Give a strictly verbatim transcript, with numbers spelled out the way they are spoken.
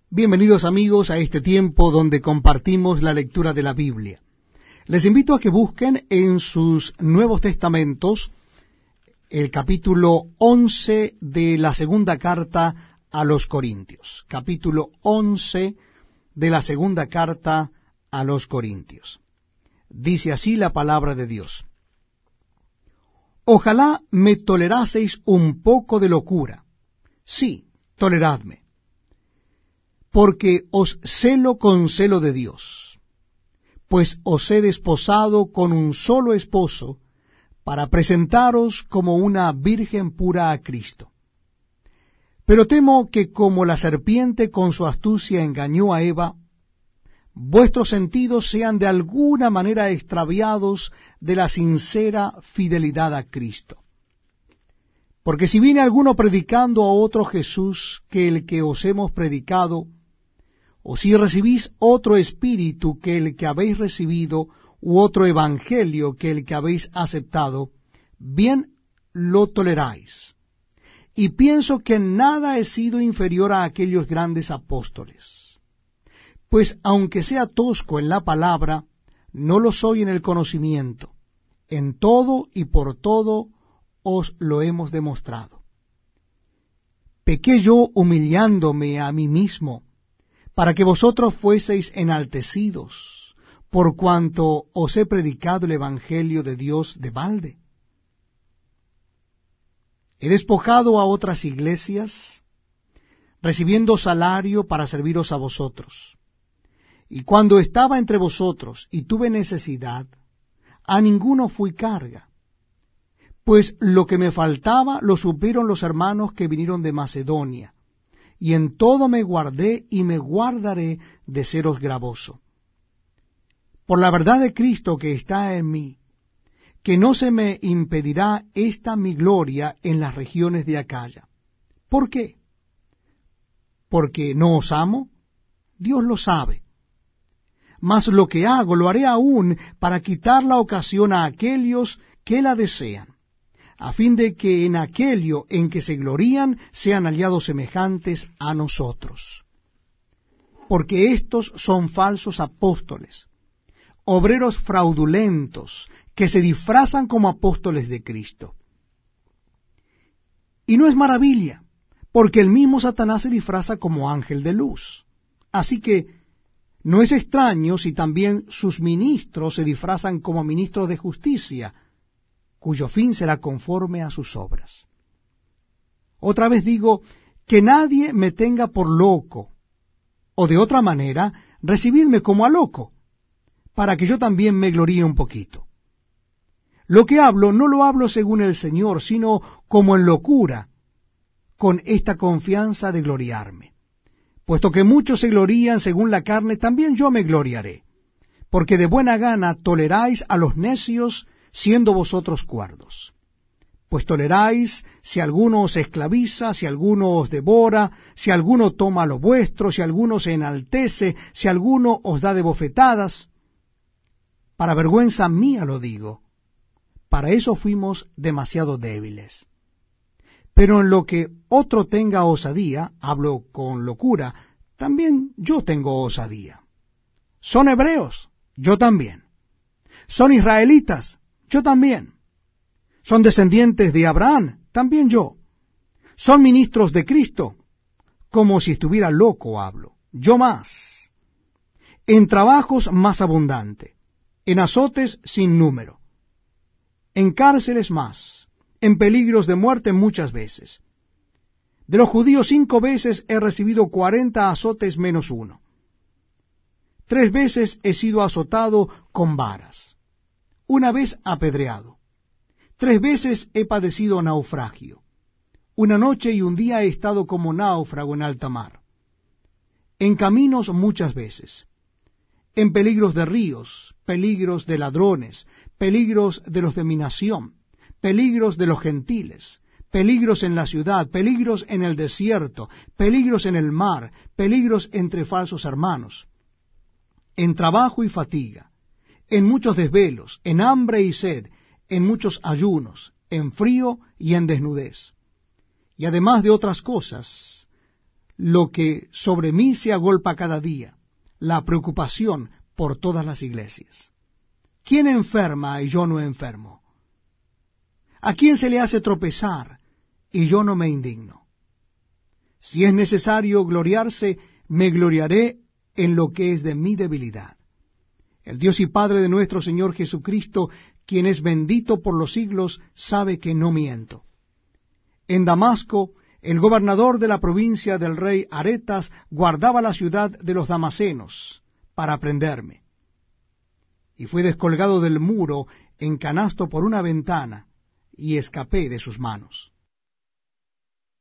Bienvenidos amigos a este tiempo donde compartimos la lectura de la Biblia. Les invito a que busquen en sus Nuevos Testamentos el capítulo once de la segunda carta a los Corintios. Capítulo once de la segunda carta a los Corintios. Dice así la palabra de Dios. Ojalá me toleraseis un poco de locura. Sí, toleradme. Porque os celo con celo de Dios, pues os he desposado con un solo esposo, para presentaros como una virgen pura a Cristo. Pero temo que como la serpiente con su astucia engañó a Eva, vuestros sentidos sean de alguna manera extraviados de la sincera fidelidad a Cristo. Porque si viene alguno predicando a otro Jesús que el que os hemos predicado, o si recibís otro espíritu que el que habéis recibido, u otro evangelio que el que habéis aceptado, bien lo toleráis. Y pienso que en nada he sido inferior a aquellos grandes apóstoles. Pues aunque sea tosco en la palabra, no lo soy en el conocimiento. En todo y por todo os lo hemos demostrado. Pequé yo humillándome a mí mismo, para que vosotros fueseis enaltecidos, por cuanto os he predicado el Evangelio de Dios de balde. He despojado a otras iglesias, recibiendo salario para serviros a vosotros. Y cuando estaba entre vosotros y tuve necesidad, a ninguno fui carga. Pues lo que me faltaba lo supieron los hermanos que vinieron de Macedonia, y en todo me guardé y me guardaré de seros gravoso. Por la verdad de Cristo que está en mí, que no se me impedirá esta mi gloria en las regiones de Acaya. ¿Por qué? ¿Porque no os amo? Dios lo sabe. Mas lo que hago lo haré aún para quitar la ocasión a aquellos que la desean, a fin de que en aquello en que se glorían sean aliados semejantes a nosotros. Porque estos son falsos apóstoles, obreros fraudulentos, que se disfrazan como apóstoles de Cristo. Y no es maravilla, porque el mismo Satanás se disfraza como ángel de luz. Así que no es extraño si también sus ministros se disfrazan como ministros de justicia, cuyo fin será conforme a sus obras. Otra vez digo, que nadie me tenga por loco, o de otra manera, recibidme como a loco, para que yo también me gloríe un poquito. Lo que hablo no lo hablo según el Señor, sino como en locura, con esta confianza de gloriarme. Puesto que muchos se glorían según la carne, también yo me gloriaré, porque de buena gana toleráis a los necios, siendo vosotros cuerdos. Pues toleráis si alguno os esclaviza, si alguno os devora, si alguno toma lo vuestro, si alguno se enaltece, si alguno os da de bofetadas. Para vergüenza mía lo digo, para eso fuimos demasiado débiles. Pero en lo que otro tenga osadía, hablo con locura, también yo tengo osadía. ¿Son hebreos? Yo también. ¿Son israelitas? Yo también. ¿Son descendientes de Abraham? También yo. ¿Son ministros de Cristo? Como si estuviera loco hablo. Yo más. En trabajos más abundante. En azotes sin número. En cárceles más. En peligros de muerte muchas veces. De los judíos cinco veces he recibido cuarenta azotes menos uno. Tres veces he sido azotado con varas. Una vez apedreado. Tres veces he padecido naufragio. Una noche y un día he estado como náufrago en alta mar. En caminos muchas veces. En peligros de ríos, peligros de ladrones, peligros de los de mi nación, peligros de los gentiles, peligros en la ciudad, peligros en el desierto, peligros en el mar, peligros entre falsos hermanos. En trabajo y fatiga, en muchos desvelos, en hambre y sed, en muchos ayunos, en frío y en desnudez. Y además de otras cosas, lo que sobre mí se agolpa cada día, la preocupación por todas las iglesias. ¿Quién enferma y yo no enfermo? ¿A quién se le hace tropezar y yo no me indigno? Si es necesario gloriarse, me gloriaré en lo que es de mi debilidad. El Dios y Padre de nuestro Señor Jesucristo, quien es bendito por los siglos, sabe que no miento. En Damasco, el gobernador de la provincia del rey Aretas guardaba la ciudad de los damasenos para prenderme. Y fui descolgado del muro en canasto por una ventana, y escapé de sus manos.